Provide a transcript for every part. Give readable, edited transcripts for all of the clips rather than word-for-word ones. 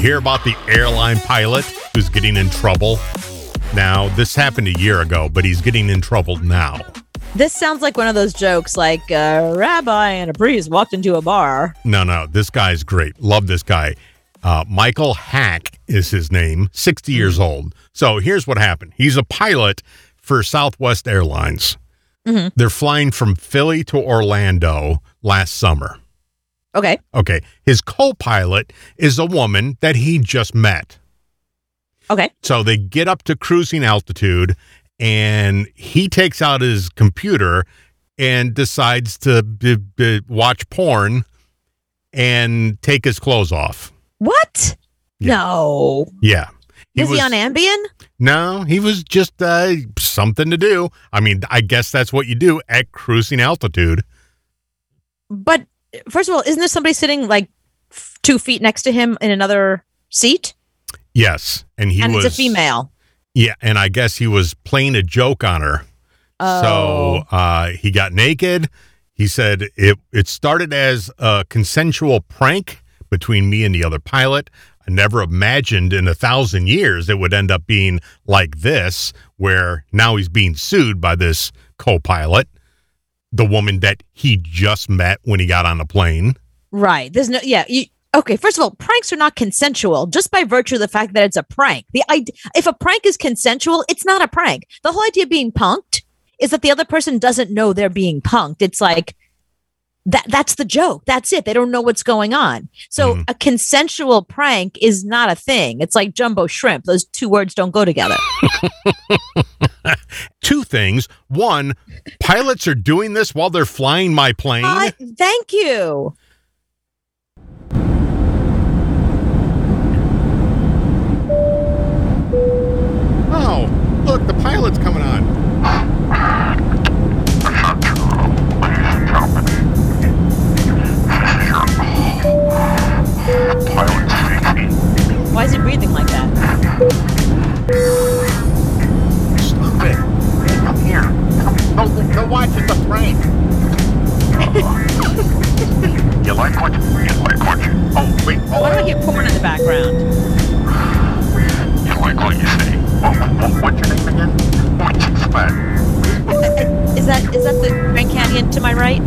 hear about the airline pilot who's getting in trouble? Now, this happened a year ago, but he's getting in trouble now. This sounds like one of those jokes like a rabbi and a priest walked into a bar. No, this guy's great. Love this guy. Michael Hack is his name, 60 years old. So here's what happened. He's a pilot for Southwest Airlines. Mm-hmm. They're flying from Philly to Orlando last summer. Okay. His co-pilot is a woman that he just met. Okay. So they get up to cruising altitude, and he takes out his computer and decides to watch porn and take his clothes off. What? Yeah. No. Yeah. Is he on Ambien? No, he was just something to do. I mean, I guess that's what you do at cruising altitude. But first of all, isn't there somebody sitting like 2 feet next to him in another seat? Yes. And it's a female. Yeah. And I guess he was playing a joke on her. Oh. So he got naked. He said it started as a consensual prank between me and the other pilot. I never imagined in 1,000 years it would end up being like this, where now he's being sued by this co-pilot, the woman that he just met when he got on the plane. Right. There's no, yeah. Okay. First of all, pranks are not consensual just by virtue of the fact that it's a prank. If a prank is consensual, it's not a prank. The whole idea of being punked is that the other person doesn't know they're being punked. It's like, that's the joke. That's it. They don't know what's going on. So a consensual prank is not a thing. It's like jumbo shrimp. Those two words don't go together. Two things. One, pilots are doing this while they're flying my plane. Thank you. Oh, look, the pilot's coming on. Why is he breathing like that? Stop it. Hey, come here. Go watch. It's a prank. You like what you... Oh, wait. Why do I hear porn in the background? You like what you say? What's your name again? Is that the Grand Canyon to my right?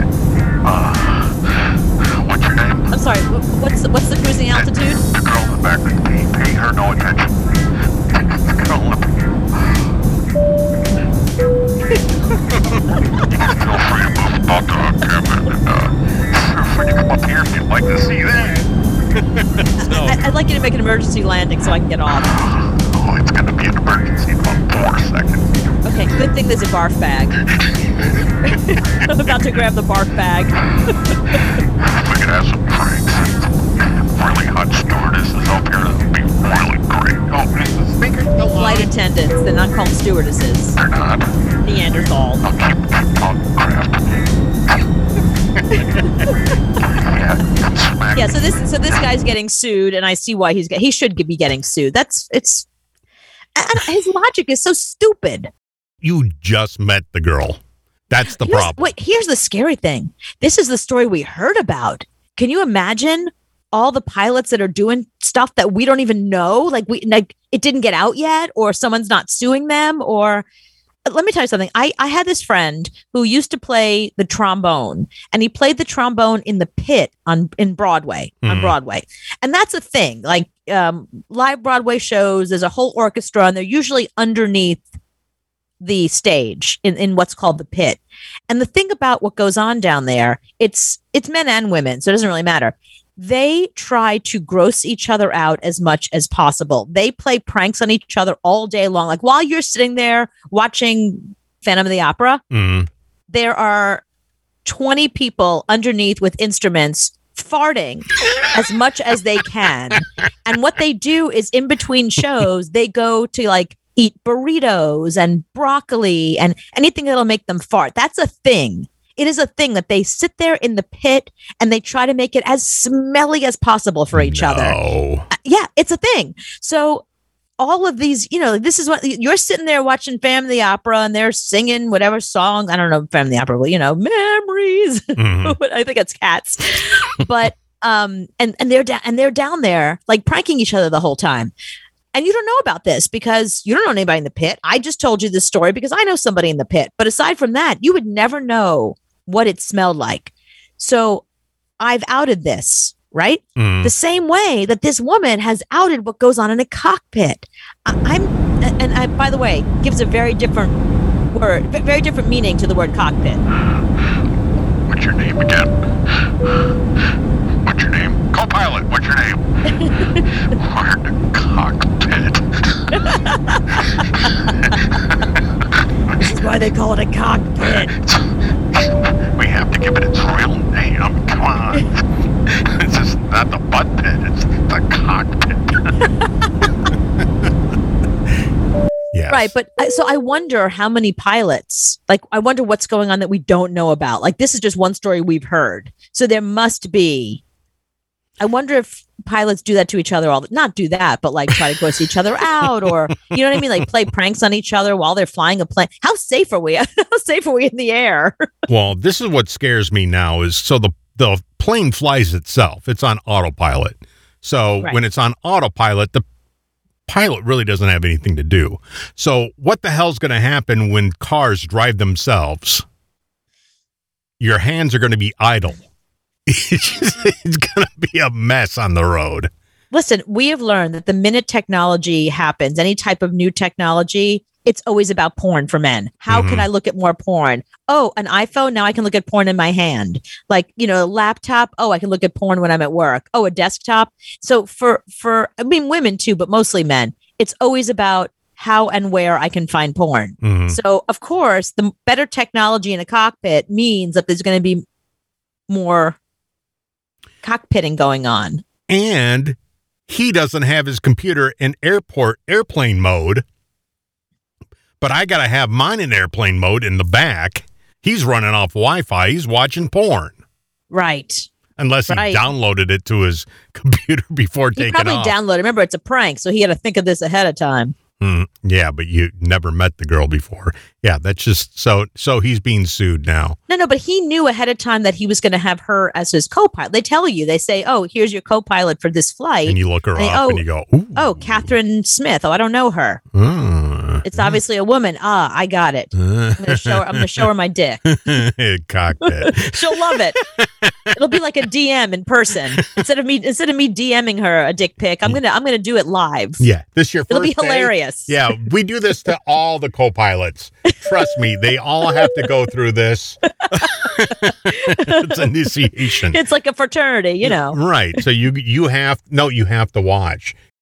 What's your name? I'm sorry. What's the cruising altitude? The girl in the back. Pay her no attention. The girl in the back. Feel free to move about the cabin. Feel free to come up here if you'd like to see that. I'd like you to make an emergency landing so I can get off. Oh, it's going to be an emergency in about 4 seconds. Okay, good thing there's a barf bag. I'm about to grab the barf bag. We could have some pranks. Really hot stewardesses up here. That would be really great. Oh, Mrs. Speaker. Flight attendants. They're not called stewardesses. They're not. Neanderthals. I'll keep talking craft. Yeah, so this guy's getting sued, and I see why he should be getting sued. And his logic is so stupid. You just met the girl. That's the problem. Wait, here's the scary thing. This is the story we heard about. Can you imagine all the pilots that are doing stuff that we don't even know? Like it didn't get out yet, or someone's not suing them, or let me tell you something. I had this friend who used to play the trombone, and he played the trombone in the pit on Broadway. And that's a thing. Like live Broadway shows, there's a whole orchestra, and they're usually underneath the stage in what's called the pit. And the thing about what goes on down there, it's men and women, so it doesn't really matter. They try to gross each other out as much as possible. They play pranks on each other all day long. Like while you're sitting there watching Phantom of the Opera, there are 20 people underneath with instruments farting as much as they can. And what they do is in between shows, they go to like eat burritos and broccoli and anything that'll make them fart. That's a thing. It is a thing that they sit there in the pit and they try to make it as smelly as possible for each other. Yeah, it's a thing. So all of these, this is what you're sitting there watching Phantom of the Opera and they're singing whatever song. I don't know, Phantom of the Opera, memories. I think it's Cats. But and they're down there like pranking each other the whole time. And you don't know about this because you don't know anybody in the pit. I just told you this story because I know somebody in the pit. But aside from that, you would never know what it smelled like. So I've outed this, right? The same way that this woman has outed what goes on in a cockpit. I, by the way, gives a very different word, very different meaning to the word cockpit. What's your name again? What's your name? Co-pilot, what's your name? We're in a cockpit. This is why they call it a cockpit. We have to give it its real name. Come on. This is not the butt pit, it's the cockpit. Yes. Right. But so I wonder how many pilots, like, I wonder what's going on that we don't know about. Like, this is just one story we've heard. So there must be, I wonder if pilots do that to each other not do that, but like try to gross each other out, or, you know what I mean? Like play pranks on each other while they're flying a plane. How safe are we? How safe are we in the air? Well, this is what scares me now is so the plane flies itself. It's on autopilot. So Right. when it's on autopilot, the pilot really doesn't have anything to do. So what the hell's going to happen when cars drive themselves? Your hands are going to be idle. It's going to be a mess on the road. Listen, we have learned that the minute technology happens, any type of new technology, it's always about porn for men. How can I look at more porn? Oh, an iPhone. Now I can look at porn in my hand. Like, you know, a laptop. Oh, I can look at porn when I'm at work. Oh, a desktop. So for I mean, women too, but mostly men, it's always about how and where I can find porn. So of course, the better technology in a cockpit means that there's going to be more cockpitting going on. And he doesn't have his computer in airplane mode, but I got to have mine in airplane mode in the back. He's running off Wi-Fi. He's watching porn. Right. Unless he Right. downloaded it to his computer before He taking probably off. downloaded. Remember, it's a prank, so he had to think of this ahead of time. Yeah, but you never met the girl before. Yeah, that's just so he's being sued now. No, but he knew ahead of time that he was going to have her as his co-pilot. They tell you, they say, "Oh, here's your co-pilot for this flight." And you look her And up and you go, "Ooh, "Oh, Catherine Smith. Oh, I don't know her. It's obviously a woman. Ah, I got it. I'm going to show her my dick. cockpit." She'll love it. It'll be like a DM in person instead of me DMing her a dick pic. I'm gonna do it live. Yeah, this your first It'll be day? hilarious. Yeah, we do this to all the co-pilots. Trust me, they all have to go through this. It's initiation. It's like a fraternity, you know. Right. So you have to watch.